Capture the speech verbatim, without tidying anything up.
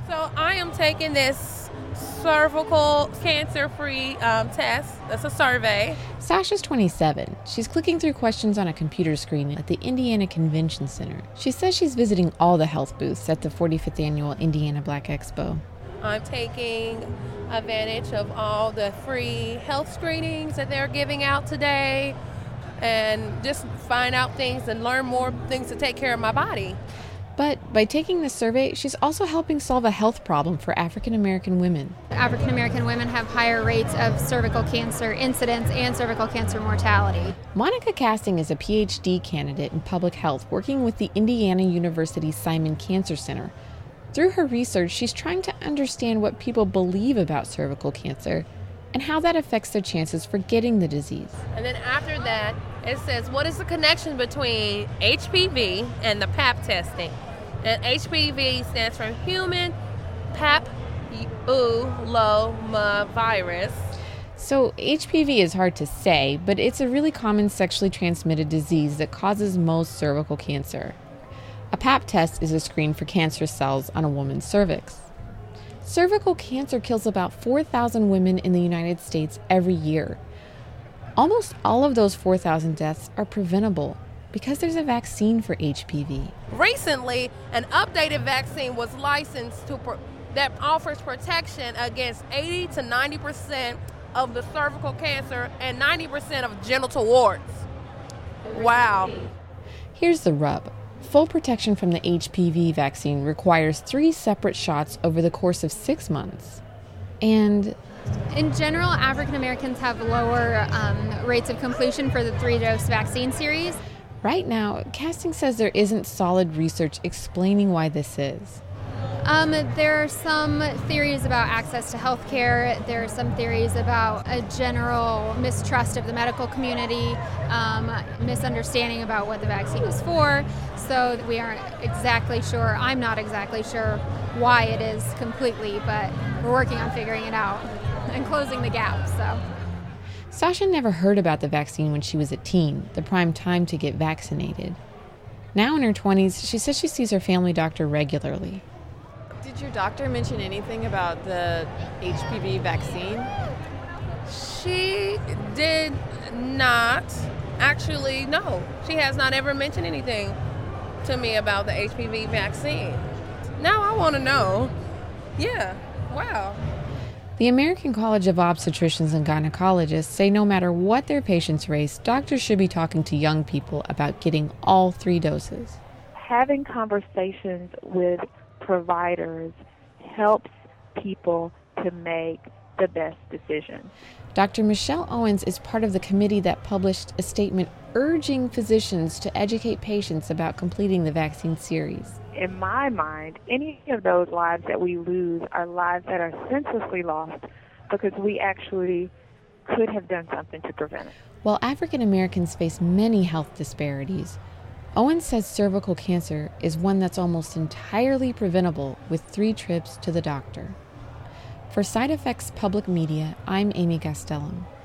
So I am taking this cervical cancer-free um, test. That's a survey. Sasha's twenty-seven. She's clicking through questions on a computer screen at the Indiana Convention Center. She says she's visiting all the health booths at the forty-fifth Annual Indiana Black Expo. I'm taking advantage of all the free health screenings that they're giving out today and just find out things and learn more things to take care of my body. But by taking this survey, she's also helping solve a health problem for African American women. African American women have higher rates of cervical cancer incidence and cervical cancer mortality. Monica Casting is a P H D candidate in public health working with the Indiana University Simon Cancer Center. Through her research, she's trying to understand what people believe about cervical cancer and how that affects their chances for getting the disease. And then after that, it says, what is the connection between H P V and the pap testing? And H P V stands for human papillomavirus. So H P V is hard to say, but it's a really common sexually transmitted disease that causes most cervical cancer. A pap test is a screen for cancer cells on a woman's cervix. Cervical cancer kills about four thousand women in the United States every year. Almost all of those four thousand deaths are preventable because there's a vaccine for H P V. Recently, an updated vaccine was licensed to pro- that offers protection against eighty to ninety percent of the cervical cancer and ninety percent of genital warts. Wow. Here's the rub. Full protection from the H P V vaccine requires three separate shots over the course of six months. And in general, African Americans have lower um, rates of completion for the three-dose vaccine series. Right now, Casting says there isn't solid research explaining why this is. Um, there are some theories about access to health care. There are some theories about a general mistrust of the medical community, um, misunderstanding about what the vaccine is for. So we aren't exactly sure. I'm not exactly sure why it is completely, but we're working on figuring it out and closing the gap. So. Sasha never heard about the vaccine when she was a teen, the prime time to get vaccinated. Now in her twenties, she says she sees her family doctor regularly. Did your doctor mention anything about the H P V vaccine? She did not. Actually, no. She has not ever mentioned anything to me about the H P V vaccine. Now I want to know. Yeah, wow. The American College of Obstetricians and Gynecologists say no matter what their patient's race, doctors should be talking to young people about getting all three doses. Having conversations with providers helps people to make the best decision. Doctor Michelle Owens is part of the committee that published a statement urging physicians to educate patients about completing the vaccine series. In my mind, any of those lives that we lose are lives that are senselessly lost because we actually could have done something to prevent it. While African Americans face many health disparities, Owens says cervical cancer is one that's almost entirely preventable with three trips to the doctor. For Side Effects Public Media, I'm Amy Gastelum.